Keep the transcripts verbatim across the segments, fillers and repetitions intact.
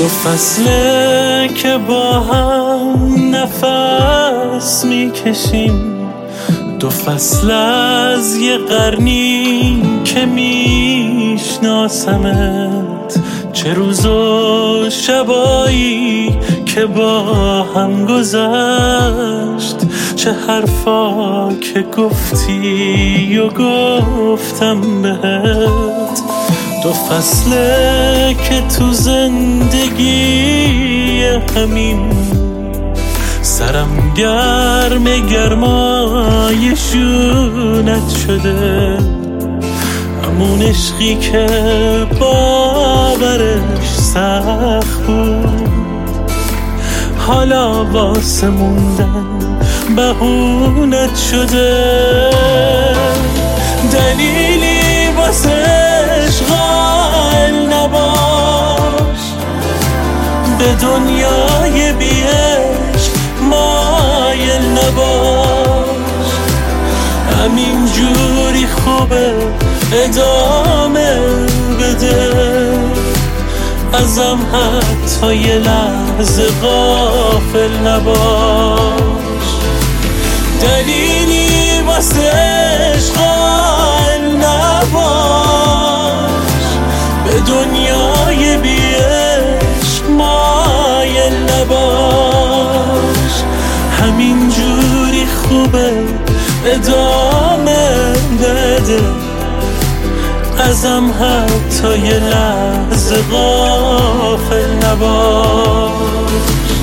دو فصله که با هم نفس میکشیم، دو فصل از یه قرنی که میشناسمت، چه روز و شبایی که با هم گذشت، چه حرفا که گفتی و گفتم بهت. دو فصله که تو زندگی همین سرم گرم گرمای شونت شده، همون عشقی که باورش سخت بود، حالا واسه موندن بهونت شده. دلیلی واسه عشق قائل نباش، به دنیای بی عشق مایل نباش، همین جوری خوبه ادامه بده، ازم حتی یه لحظه غافل نباش. دلیلی واسه عشق قائل نباش، به دنیای بی عشق مایل نباش، همین جوری خوبه ادامه بده، ازم حتی یه لحظه غافل نباش.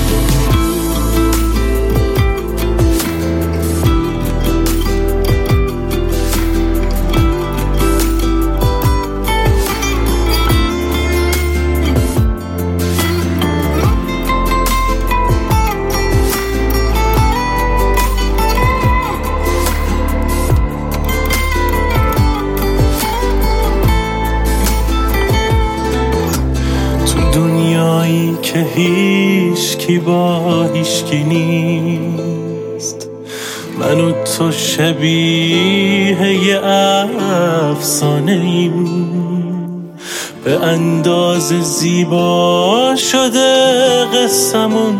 دنیایی که هیچ کی با هیچ کی نیست، من و تو شبیه یه افسانه ایم، به اندازه زیبا شده قصمون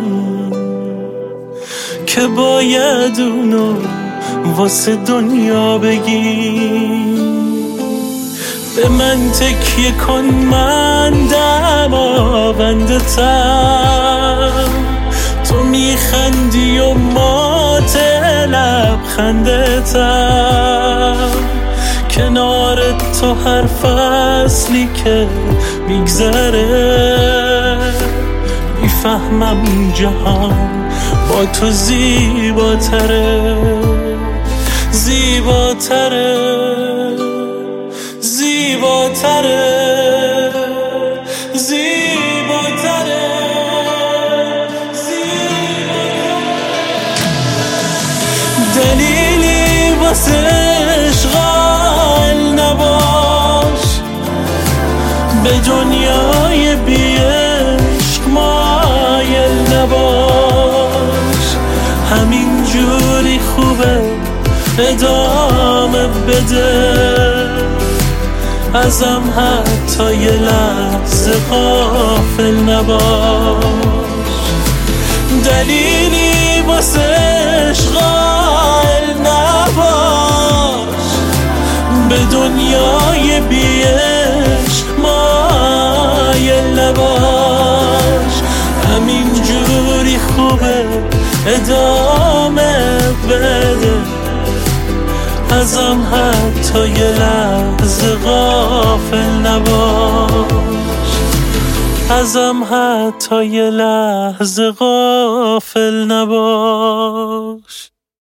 که باید اونو واسه دنیا بگیم. به من تکیه کن، من دماونده تم، تو میخندی و مات لبخنده تم، کنار تو هر فصلی که میگذره میفهمم جهان با تو زیباتره، زیباتره، زیباتره، زیباتره، زیباتره. دلیلی واسه عشق قائل نباش، به دنیای بی عشق مایل نباش، همین جوری خوبه ادامه بده، ازم حتی یه لحظه غافل نباش. دلیلی واسه عشق قائل نباش، به دنیای بی عشق مایل نباش، همین جوری خوبه ادامه بده، ازم حتی یه لحظه غافل نباش، ازم حتی یه لحظه غافل نباش.